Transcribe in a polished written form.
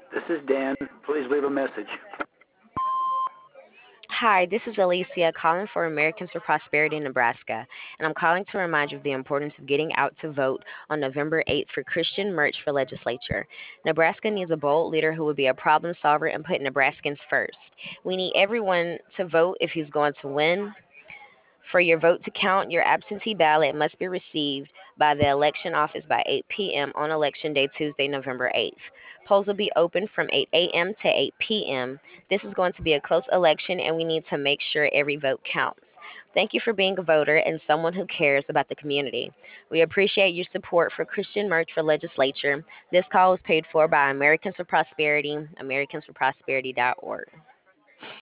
This is Dan. Please leave a message. Hi, this is Alicia calling for Americans for Prosperity in Nebraska, and I'm calling to remind you of the importance of getting out to vote on November 8th for Christian Merch for legislature. Nebraska needs a bold leader who will be a problem solver and put Nebraskans first. We need everyone to vote if he's going to win. For your vote to count, your absentee ballot must be received by the election office by 8 p.m. on Election Day, Tuesday, November 8th. Polls will be open from 8 a.m. to 8 p.m. This is going to be a close election, and we need to make sure every vote counts. Thank you for being a voter and someone who cares about the community. We appreciate your support for Christian Merch for Legislature. This call is paid for by Americans for Prosperity, americansforprosperity.org.